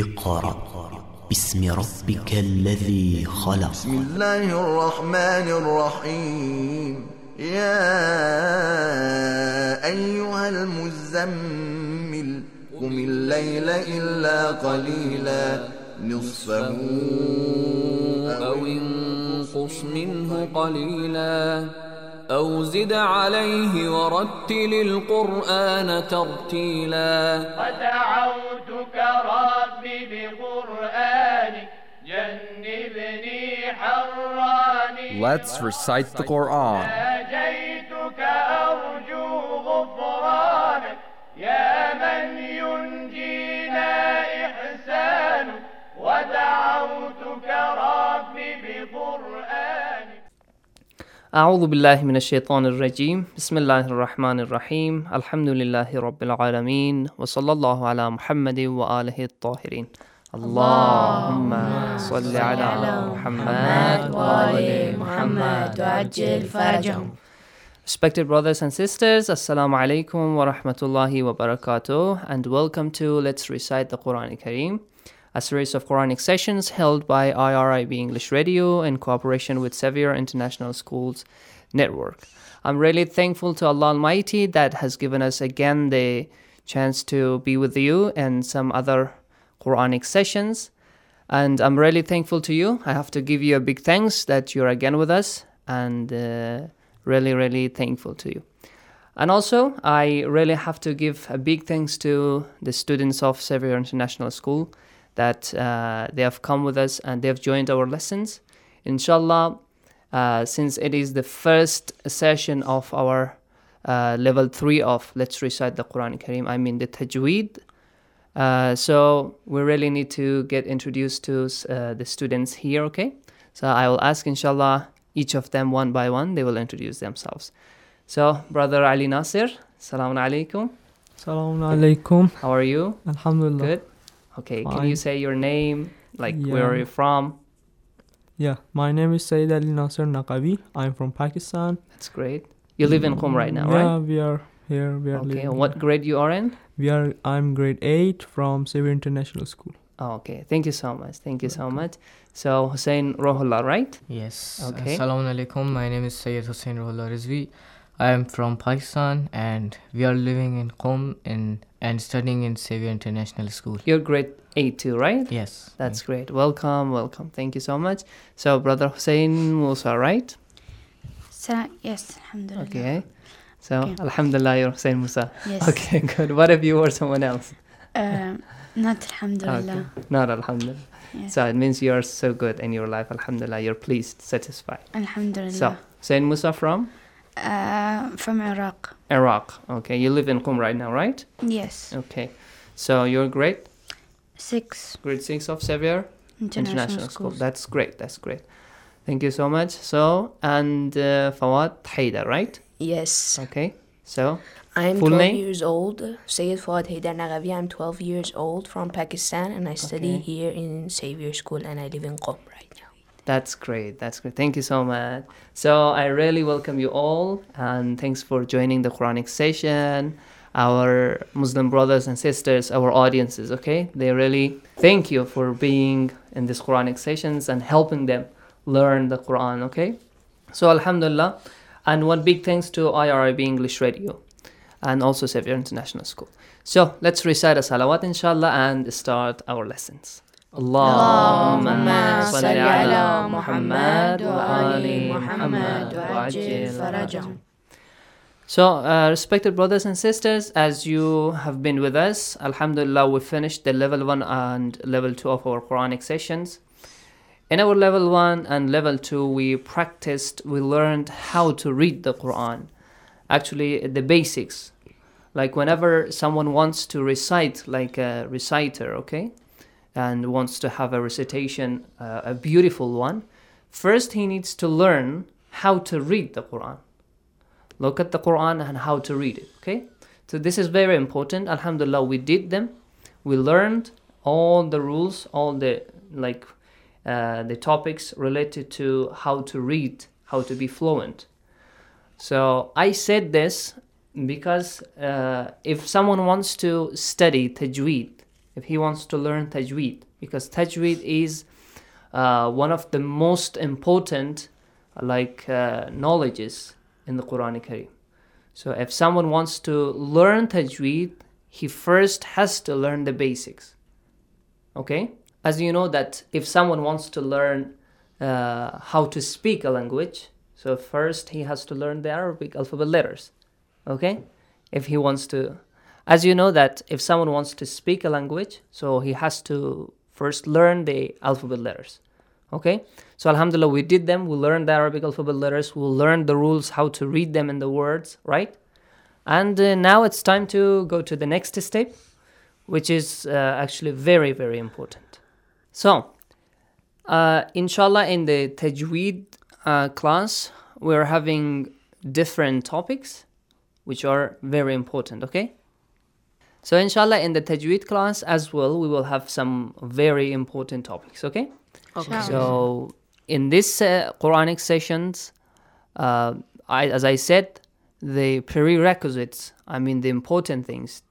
اقرأ باسم ربك الذي خلق. بسم الله الرحمن الرحيم. يا أيها المزمل قم الليل إلا قليلا نصفه أو انقص منه قليلا أو زد عليه ورتل القرآن ترتيلا. ودعوتك ربي بقرآنك جنبني حراني. Let's recite the Quran. ناجيتك أرجو غفرانك يا من ينجينا إحسانك. ودعوتك ربي بقرآنك. أعوذ بالله من الشيطان الرجيم. بسم الله الرحمن الرحيم. الحمد لله رب العالمين وصلى الله على محمد وآله الطاهرين. اللهم صل على محمد وآل محمد وعجل فرجهم. Respected brothers and sisters, Assalamu alaikum wa rahmatullahi wa barakatuh, and welcome to Let's Recite the Quran Kareem, a series of Quranic sessions held by IRIB English Radio in cooperation with Xavier International Schools Network. I'm really thankful to Allah Almighty that has given us again the chance to be with you and some other Quranic sessions. And I'm really thankful to you. I have to give you a big thanks that you're again with us, and really thankful to you. And also, I really have to give a big thanks to the students of Xavier International School that they have come with us and they have joined our lessons. Inshallah, since it is the first session of our level 3 of Let's Recite the Quran Kareem, I mean the Tajweed. So we really need to get introduced to the students here, okay? So I will ask, inshallah, each of them one by one, they will introduce themselves. So, Brother Ali Nasir, Assalamu alaikum. Assalamu alaikum. How are you? Alhamdulillah. Good? Okay, Fine. can you say your name, where are you from? Yeah, my name is Sayyid Ali Nasir Naqabi. I'm from Pakistan. That's great. You live in Qom right now, Yeah, right? we are here. We are Okay, living and what here. grade you are in? I'm grade 8 from Xavier International School. Oh, okay, thank you so much. Thank you so much. So, Hussein Rohullah, right? Yes. Okay. Assalamu alaikum. My name is Sayyid Hussein Rohullah Rizvi. I am from Pakistan and we are living in Qom and studying in Xavier International School. You're grade 8 too, right? Yes. That's great. Welcome. Thank you so much. So, Brother Hussein Musa, right? Yes, alhamdulillah. Okay. So, Okay. Alhamdulillah, you're Hussein Musa. Yes. Okay, good. What if you were someone else? Not alhamdulillah. Okay. Not Alhamdulillah. Yes. So, it means you're so good in your life. Alhamdulillah, you're pleased, satisfied. Alhamdulillah. So, Hussein Musa from? From Iraq. Iraq. Okay, you live in Qom right now, right? Yes. Okay. So, you're grade 6. grade 6 of Xavier International School. schools. That's great. Thank you so much. So, and Fawad Haidar, right? Yes. Okay. So, I'm full 12 name? years old. Sayyid Fawad Haidar Nagavi. I'm 12 years old from Pakistan and I study Okay. here in Xavier School and I live in Qom right now. That's great. Thank you so much. So, I really welcome you all and thanks for joining the Quranic session. Our Muslim brothers and sisters, our audiences, okay? They really thank you for being in these Quranic sessions and helping them learn the Quran, okay? So, Alhamdulillah. And one big thanks to IRIB English Radio and also Xavier International School. So, let's recite a salawat, inshallah, and start our lessons. Allahumma salli ala Muhammad wa ali Muhammad wa ajil farajahum. So, respected brothers and sisters, as you have been with us, Alhamdulillah, we finished the level 1 and level 2 of our Quranic sessions. In our level 1 and level 2, we learned how to read the Quran. Actually, the basics. Like whenever someone wants to recite, like a reciter, okay, and wants to have a recitation, a beautiful one, first he needs to learn how to read the Quran. Look at the Quran and how to read it, okay? So this is very important. Alhamdulillah, we did them. We learned all the rules, all the topics related to how to read, how to be fluent. So I said this because if someone wants to study tajweed, if he wants to learn tajweed, because tajweed is one of the most important knowledges in the Quran Kareem. So if someone wants to learn tajweed, he first has to learn the basics. Okay? As you know that if someone wants to learn how to speak a language, so first he has to learn the Arabic alphabet letters. Okay? If he wants to, as you know that if someone wants to speak a language, so he has to first learn the alphabet letters. Okay? So alhamdulillah, we did them. We learned the Arabic alphabet letters. We learned the rules, how to read them in the words, right? And now it's time to go to the next step, which is actually very, very important. So, inshallah, in the tajweed class, we're having different topics, which are very important, okay? So, inshallah, in the tajweed class as well, we will have some very important topics, okay? Okay. So, in this Quranic sessions, as I said, the prerequisites, I mean the important things,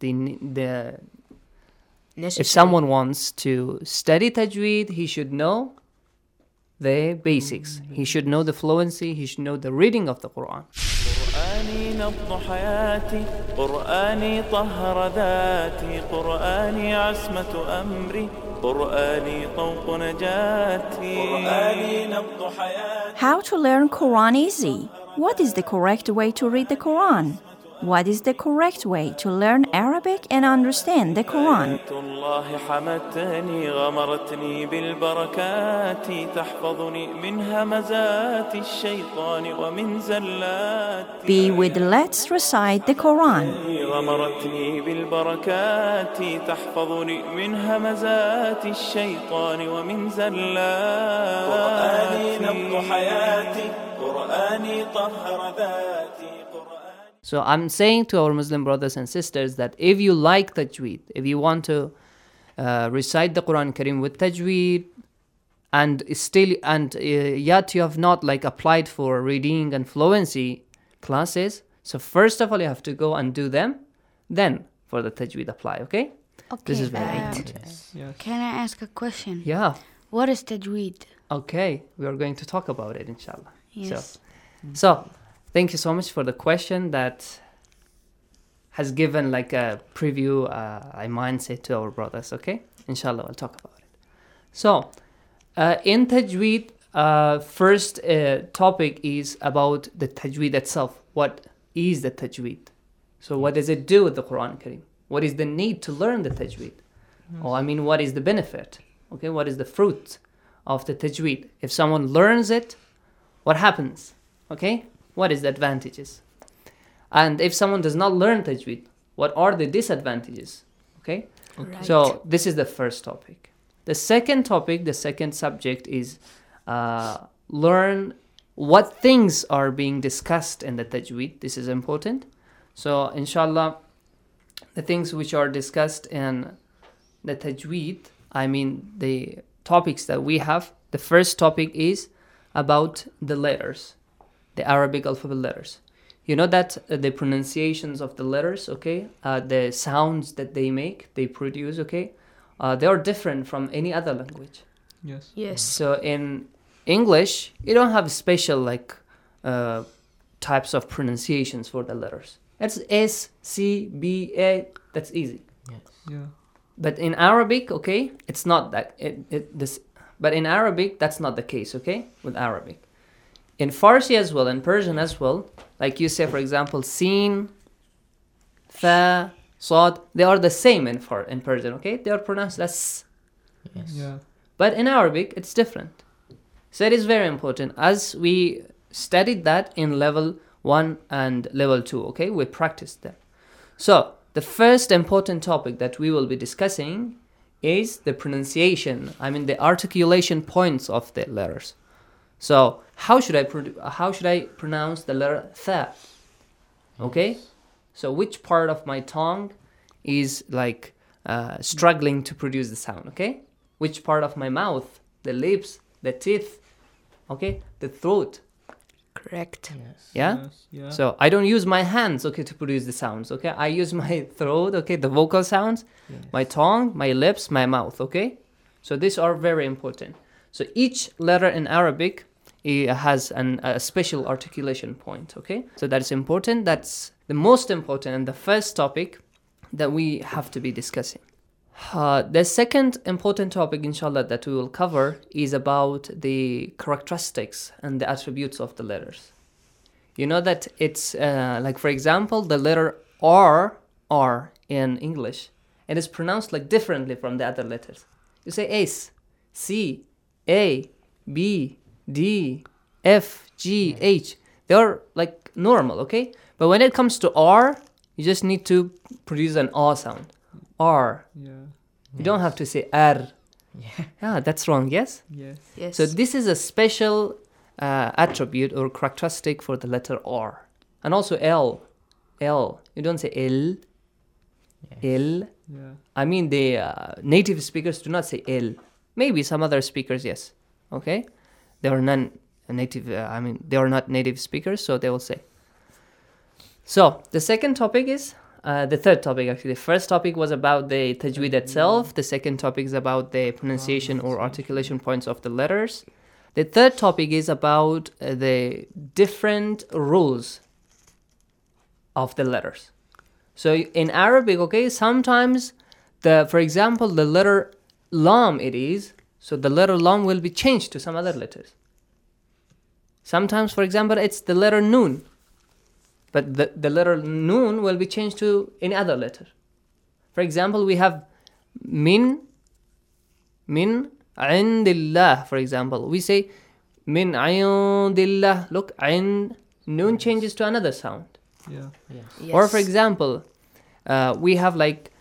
if someone wants to study tajweed, he should know the basics. He should know the fluency, he should know the reading of the Quran. قرآني نبض حياتي قرآني طهر ذاتي قرآني عصمة أمري قرآني طوق نجاتي قرآني نبض حياتي. How to learn Quran easy? What is the correct way to read the Quran? What is the correct way to learn Arabic and understand the Quran? الله حمتني غمرتني بالبركات تحفظني من همزات الشيطان ومن زلات. Be with let's recite the Quran. غمرتني بالبركات تحفظني من همزات الشيطان ومن زلات. قرآني نبض حياتي قرآني طهر ذاتي. So I'm saying to our Muslim brothers and sisters that if you like tajweed, if you want to recite the Quran Kareem with tajweed, and yet you have not applied for reading and fluency classes, so first of all you have to go and do them, then for the tajweed apply, okay? This is very important. Yes. Can I ask a question? Yeah. What is tajweed? Okay, we are going to talk about it, inshallah. Yes. So thank you so much for the question that has given a preview, a mindset to our brothers, okay? Inshallah, we'll talk about it. So, in tajweed, first topic is about the tajweed itself. What is the tajweed? So what does it do with the Quran Kareem? What is the need to learn the tajweed? Or what is the benefit? Okay, what is the fruit of the tajweed? If someone learns it, what happens? Okay? What is the advantages? And if someone does not learn tajweed, what are the disadvantages? Okay? Right. So this is the first topic. The second topic, the second subject is learn what things are being discussed in the tajweed. This is important. So inshallah, the things which are discussed in the tajweed, the topics that we have, the first topic is about the letters. The Arabic alphabet letters. You know that the pronunciations of the letters, okay, the sounds that they make, they produce, okay, they are different from any other language. Yes. Yes. So in English, you don't have special types of pronunciations for the letters. It's S, C, B, A. That's easy. Yes. Yeah. But in Arabic, okay, it's not that. But in Arabic, that's not the case, okay, with Arabic. In Farsi as well, in Persian as well, like you say, for example, Sin, Fa, Sad, they are the same in Persian, okay? They are pronounced as. Yes. Yeah. But in Arabic, it's different. So it is very important. As we studied that in level 1 and level 2, okay? We practiced them. So the first important topic that we will be discussing is the pronunciation, the articulation points of the letters. So how should I pronounce the letter Tha? Okay? So which part of my tongue is struggling to produce the sound, okay? Which part of my mouth, the lips, the teeth, okay? The throat. Correct. Yeah? Yes, yeah. So I don't use my hands, okay, to produce the sounds, okay? I use my throat, okay, the vocal sounds, my tongue, my lips, my mouth, okay? So these are very important. So each letter in Arabic has a special articulation point, okay? So that's important. That's the most important and the first topic that we have to be discussing. The second important topic, inshallah, that we will cover is about the characteristics and the attributes of the letters. You know that it's like, for example, the letter R in English, it is pronounced like differently from the other letters. You say S, C, A, B, D, F, G, H. They are like normal, okay? But when it comes to R, you just need to produce an R sound. R. Yeah. You don't have to say R. Yeah, that's wrong, yes? Yes. So this is a special attribute or characteristic for the letter R. And also L. L. You don't say L. L. Yeah. I mean, the native speakers do not say L. Maybe some other speakers, yes. Okay? They are non-native, they are not native speakers, so they will say. So, the second topic is, the third topic actually. The first topic was about the tajweed itself. The second topic is about the pronunciation or articulation points of the letters. The third topic is about the different rules of the letters. So in Arabic, okay, sometimes for example, the letter lam so the letter lam will be changed to some other letters. Sometimes, for example, it's the letter noon, but the letter noon will be changed to any other letter. For example, we have min indillah, for example. We say min indillah. Look, noon changes to another sound. Yeah. Yes. Or for example, we have like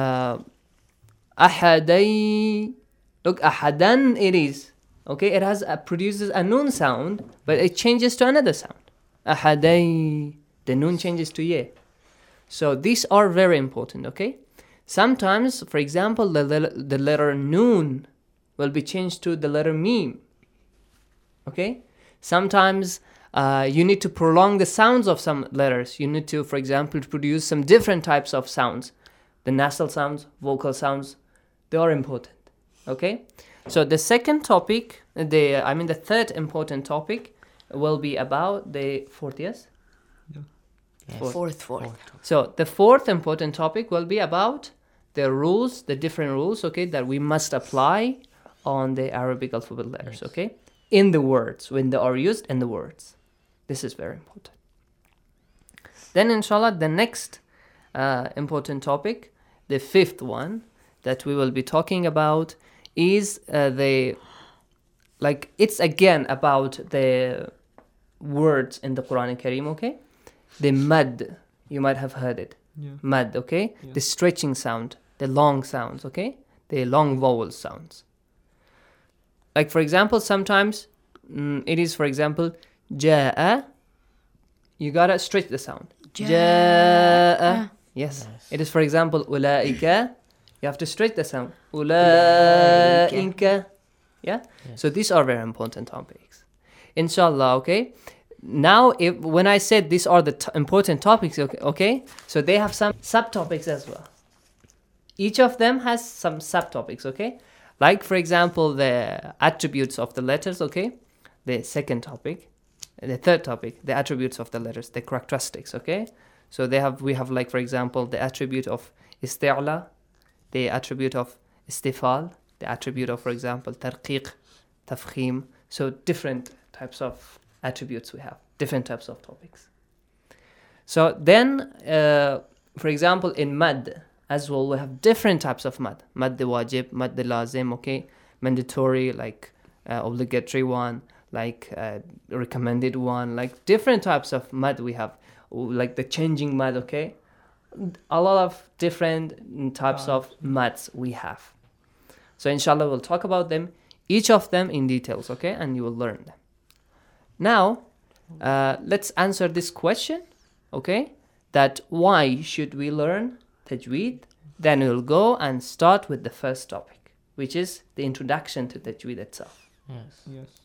ahadai. Look, ahadan it is. Okay, it produces a noon sound, but it changes to another sound. Ahadai. The noon changes to ye. So these are very important, okay? Sometimes, for example, the letter noon will be changed to the letter meme. Okay? Sometimes you need to prolong the sounds of some letters. You need to, for example, produce some different types of sounds. The nasal sounds, vocal sounds, they are important. Okay? So the second topic, the third important topic will be about the fourth, yes? Fourth. So the fourth important topic will be about the rules, the different rules, okay, that we must apply on the Arabic alphabet letters, okay? In the words, when they are used in the words. This is very important. Then, inshallah, the next important topic, the fifth one that we will be talking about is it's again about the words in the Quran Kareem, okay? The mad, you might have heard it. Yeah. Mad, okay? Yeah. The stretching sound, the long sounds, okay? The long vowel sounds. Like, for example, sometimes it is, for example, ja'a. You gotta stretch the sound. Ja'a. Yes. It is, for example, ulaika. You have to stretch the sound. Ulaika. Yeah? So these are very important topics. Inshallah, okay? Now, when I said these are the important topics, okay, so they have some subtopics as well. Each of them has some subtopics, okay? Like, for example, the attributes of the letters, okay? The second topic. The third topic, the attributes of the letters, the characteristics, okay? So we have, like, for example, the attribute of isti'la, the attribute of istifal, the attribute of, for example, tarqiq, tafkhim. So different types of attributes we have, different types of topics. So then, for example, in mad as well, we have different types of mad. Mad the wajib, mad the lazim, okay? Mandatory, like obligatory one, like recommended one, like different types of mad we have, like the changing mad, okay? A lot of different types of mads we have. So inshallah, we'll talk about them, each of them in details, okay? And you will learn them. Now, let's answer this question, okay? That why should we learn tajweed? Then we'll go and start with the first topic, which is the introduction to tajweed itself. Yes.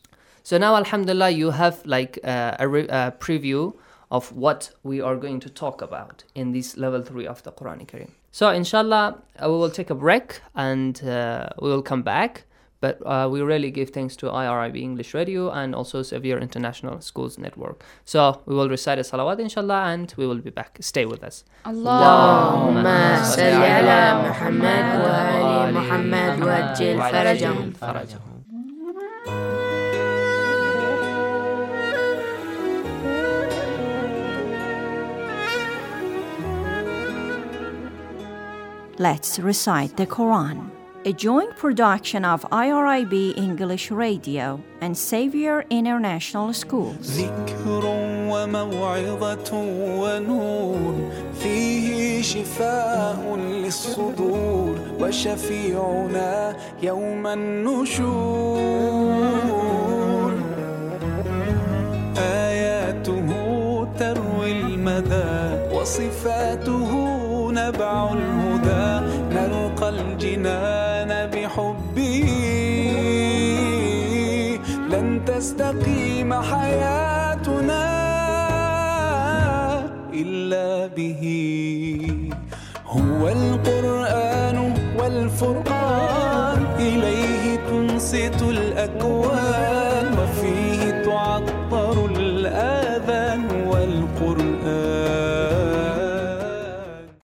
So now, alhamdulillah, you have like a preview of what we are going to talk about in this level 3 of the Quran Kareem. So inshallah, we will take a break and we will come back. But we really give thanks to IRIB English Radio and also Xavier International Schools Network. So we will recite a salawat inshallah and we will be back. Stay with us. Allahumma salli ala Muhammad wa ali Muhammad wa ajil farajahum. Let's recite the Quran. A joint production of IRIB English Radio and Xavier International Schools. ذكر وموعظة ونور فيه شفاء للصدور وشفيعنا يوم النشور آياته تروي المدى وصفاته نبع الهدى نلقى الجنان بحبه لن تستقيم حياتنا إلا به هو القرآن والفرقان إليه تنصت الأكوان